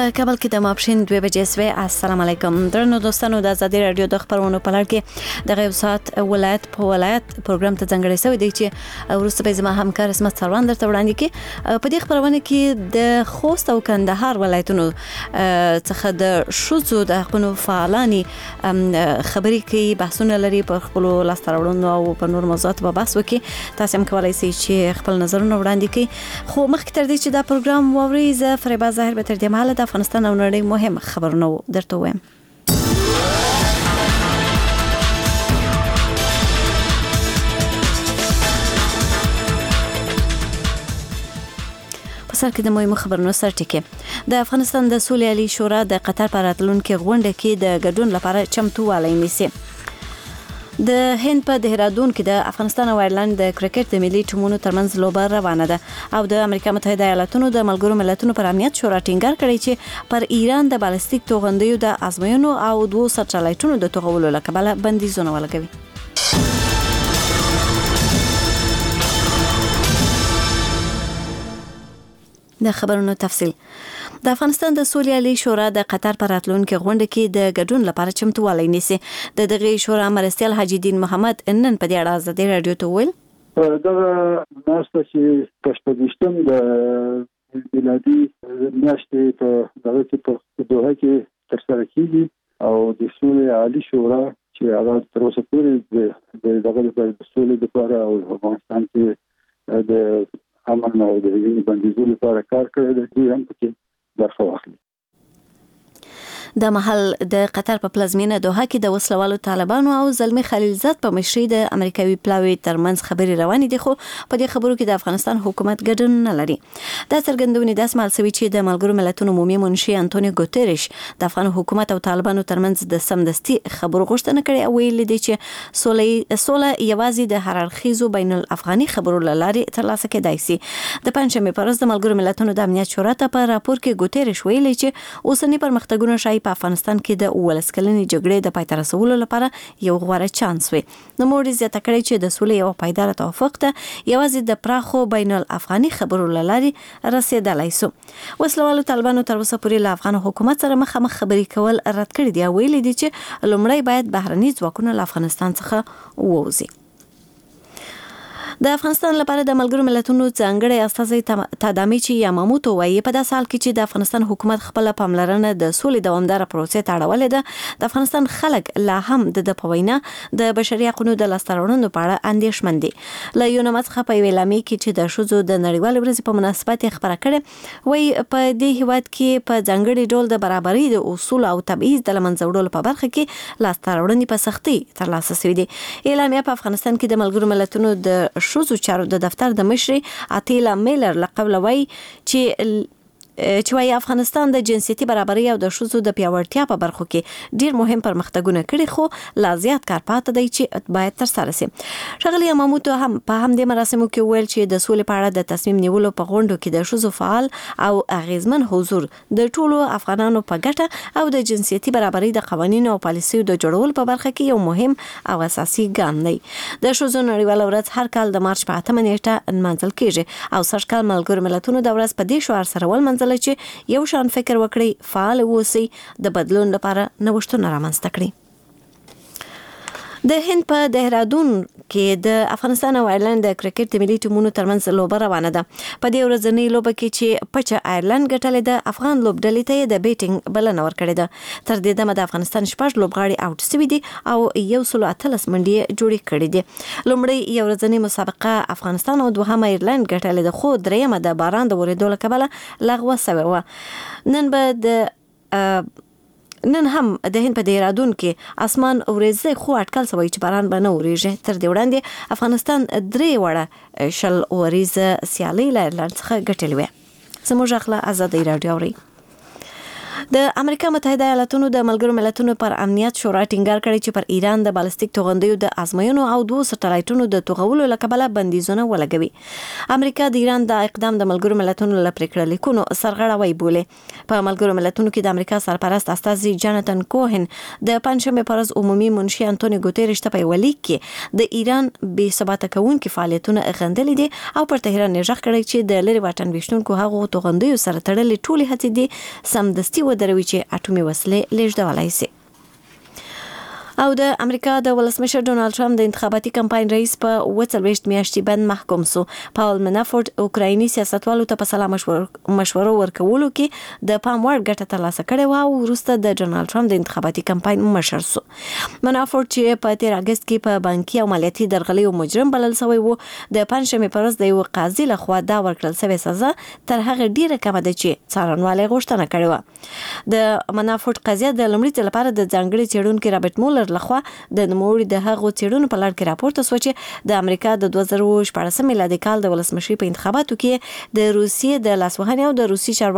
په کابل کې د ماپښین 2 بجې سوي. السلام علیکم درنو دوستانو، د آزادي رادیو د خبرونو په لړ کې د غیب سات ولایت په ولایت پروګرام ته ځانګړی شوی دی چې ورسته به زما همکار اسمت سروان درته وړاندې کې په دې خبرونه کې د خوست او کندهار ولایتونو څخه د شوزو د حقوقو فعالانی خبري کوي، بحثونه لري په خپل لاستراوړنو او په نور موضوعات په بحث وکړي. تاسو هم کولای شئ چې خپل نظرونه وړاندې کړئ. خو مخکې تر دې چې دا پروګرام واورئ، زه فریبا ظاهر به تر دې مهاله د افغانستان او نړۍ مهم خبرونه درته وایم. سر کې د مهمو خبرونو سرټکی د افغانستان د سولې عالی شورا د قطر په راتلونکي غونډه کې د ګډون لپاره چمتووالی نیسي. د هند په دهرادون کې د افغانستان او ایرلند د کرکټ د ملي ټیمونو ترمنځ لوبه روانه ده او د امریکا متحده ایالاتونو د ملګرو ملتونو پر امنیت شورا ټینګار کړی چې پر ایران د بالستیک توغندیو د ازموینو او 2 سټلایټونو د توغولو لپاره بندیزونه ولګوي. د خبرونو تفصیل. د افغانستان د سولې عالی شورا د قطر په راتلونکي غونډه کې د ګډون لپاره چمتووالی نیسي. د دغه شورا مرستیال حاجی دین محمد نن په دې اړه آزادي رادیو ته ویل دا ناسته چې پښتونستان د میلادي میاشتې په دغه کې په دوحه کې ترسره کیږي او د سولې عالی شورا چې هغه تر اوسه پورې د دغه د سولې لپاره او افغانستان کې د امن او د وینې بندیزولو لپاره کار کړی دی، دوی هم پکې برخه واخلي. د محل د قطر په پلازمینه دوحه کې د وسلوالو طالبانو او زلمی خلیلزاد په مشرۍ د امریکایي پلاوی ترمنځ خبرې روانې دي، خو په دې خبرو کې د افغانستان حکومت ګډون نه لري. دا څرګندونه د اسمال سوي چې د ملګرو ملتونو عمومي منشي انټونیو ګوتریش د افغان حکومت او طالبانو ترمنځ د سمدستي خبرو غوښتنه کړې او ویل دي چې سوله یوازې د هر اړخیزو بین الافغاني خبرو لارې ترلاسه کېدای شي. د پنځمې پر ورځ د ملګرو ملتونو د امنیت شورا ته په راپور کې ګوتریش ویلي چې اوسنی پرمختګونه شای په افغانستان کې د ولسکلنې جګړې د پای ته رسولو لپاره یو غوره چانس وي. نو موږ زیاته کړی چې د سولې او پایدار توافق ته یوازې د پراخو بین الافغاني خبرو لارې رسیدلای شو. وسلوالو طالبانو تر اوسه پورې له افغان حکومت سره مخامخ خبرې کول رد کړي دي او ویلي دي چې لومړی باید بهرني ځواکونه له افغانستان څخه ووځي. د افغانستان لپاره د ملګرو ملتونو ځانګړی استازی تادامیچی یاماموتو وایي په داسې حال کې چې د افغانستان حکومت خپل پاملرنه د سولې دوامداره پروسې ته اړولې ده، د افغانستان خلک لا هم د پوینا د بشري حقوقو د لاستراوړنو په اړه اندېښمن دي. له یونامت څخه په ویلامي کې چې د شوزو د نړیوال ورځې په مناسبت خبره کړې وایي په دې هیواد کې په ځانګړي ډول د برابرۍ د اصول او تبعیض د لمنځه وړلو په برخه کې لاستراوړنې په سختۍ ترلاسه شوې دي. اعلامیه په افغانستان کې د ملګرو ملتونو د شوزو چارو د دفتر د مشري اتیلا میلر لقب لوي چې وايي افغانستان د جنسيتي برابرۍ او د شوزو د پیاوړتیا په برخو کې ډیر مهم پرمختګونه کړي، خو لا زیات کار پاتې دی چې باید تر سره شي. ښاغلي یاماموتو هم په همدې مراسمو کې ویل چې د سولې په اړه د تصمیم نیولو په غونډو کې د شوزو فعال او اغیزمن حضور د ټولو افغانانو په ګټه او د جنسيتي برابرۍ د قوانینو او پالیسیو د جوړولو په برخه کې یو مهم او اساسي ګام دی. د شوزو نړیواله ورځ هر کال د مارچ په 8 نیټه نمانځل کیږي او سږکال ملګرو ملتونو د ورځ په دې شعار سره ولمنځل چې یو شان فکر وکړي، فعال اوسئ، د بدلون لپاره نوښتونه رامنځته کړي. د هند په دهرادون کې د افغانستان او ایرلند د کرکټ د ملي ټیمونو ترمنځ لوبه روانه ده. په دې ورځنۍ لوبه کې چې پچه ایرلند ګټلې ده، افغان لوبډلې ته د بیټینګ بلنه ورکړې ده. تر دې دمه د افغانستان 6 لوبغاړي اوټ شوي دي او 113 منډې جوړې کړې دي. لومړی یو ورځنۍ مسابقه افغانستان او دوهمه ایرلند ګټلې ده، خو دریمه د باران د ورېدو له کبله لغوه شوې وه. نن هم د هند په دهرادون کې اسمان ورېځي، خو اټکل شوی چې باران به نه وریږي. تر دې وړاندې افغانستان 3 وړه شل وریځه سیالي له ایرلند څخه ګټلې وه. زموږ اخلا آزادي رادیو اوري. د امریکا متحده ایالاتونو د ملګرو ملتونو پر امنیت شورا ټینګار کړی چې پر ایران د بالستیک توغندیو د ازموینو او 2 سټلایټونو د توغولو لکبله بندیزونه ولګوي. امریکا د ایران د اقدام د ملګرو ملتونو لپاره پریکړه لیکونو سرغړاوی بوله. په ملګرو ملتونو کې د امریکا سرپرست استاذي جاناتن کوهن د پنځمه پرز عمومي منشي انټونیو ګوتيريش ته په ولیک کې د ایران بې ثباته کوونکي فعالیتونه غندلې دي او پر تهران نژغ کړی چې د لری واټن وشتونکو هغو توغندیو سره تړلې ټولې هڅې دي سمدستي ودروي چې اټومي وسلې لیږدولای شي. او د امریکا د ولسمشر ډونالد ټرمپ د انتخاباتي کمپاین رئیس په 28 میاشتې بند محکوم سو. پاول منافورت اوکرایني سیاستوالو ته په سلام مشورو ورکولو کې د پام وړ ګټه ترلاسه کړې و او وروسته د ډونالد ټرمپ د انتخاباتي کمپاین مشر سو. منافورت چې په 13 اگست کې په بانکي او مالیاتي درغلۍ مجرم بلل شوی و د پنځمه پرز د یو قاضي لخوا دا ورکړل شوی سزا تر هغه ډیره کمه ده چې څارنوالۍ غوښتنه کړې و. د منافورت قضیه د لومړي ځل لپاره د ځانګړي څېړونکو رابرټ مولر لخوا د نوموړي د هغو څېړنو په لړ کې راپورته شو چې د امریکا د 2014 میلادي کال د ولسمشرۍ په انتخاباتو کې د روسیې د لاسوهنې او د روسي